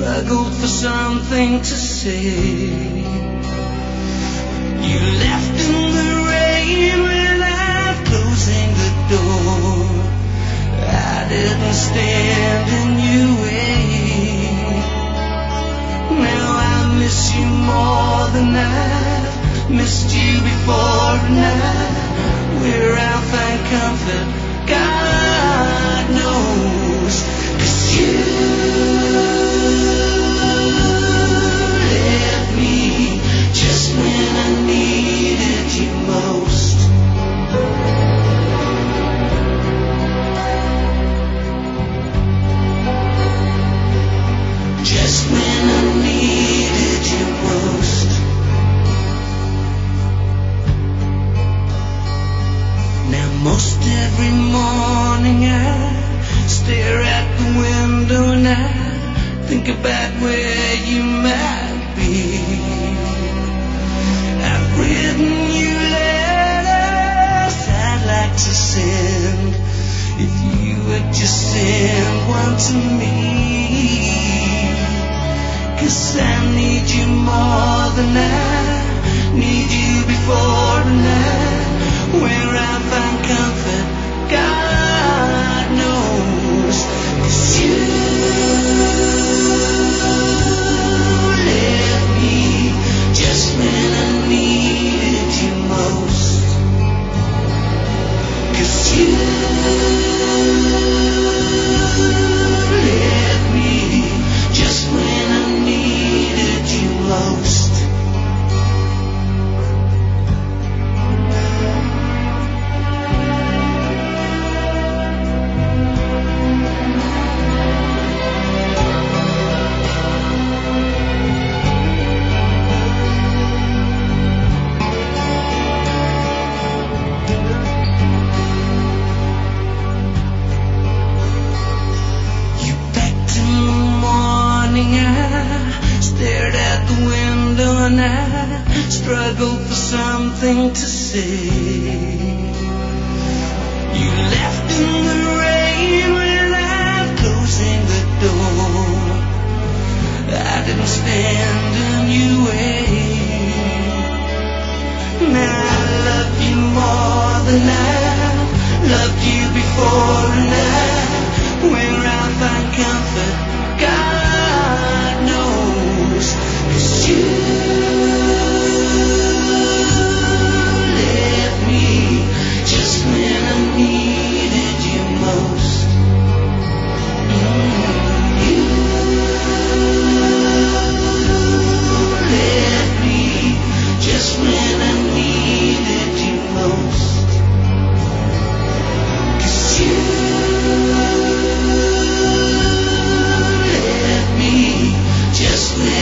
struggled for something to say. You left in the rain without closing the door. I didn't stand in your way. Now I miss you more than I've missed you before, and where I'll find comfort, God knows, 'cause you left me just when I needed you most. Just when I needed you most. Now most every morning I stare at the window and I think about where you might be. I've written you letters I'd like to send, if you would just send one to me. 'Cause I need you more than I need you before, and where I find comfort, God knows, 'cause you left me just when I needed you most. 'Cause you left me just when I needed you most. Struggle for something to say. You left in the rain without closing the door. I didn't stand in your way. Now I love you more than I loved you before, and where I find comfort, God knows, 'cause you just when I needed you most. You left me just when I needed you most. 'Cause you left me just when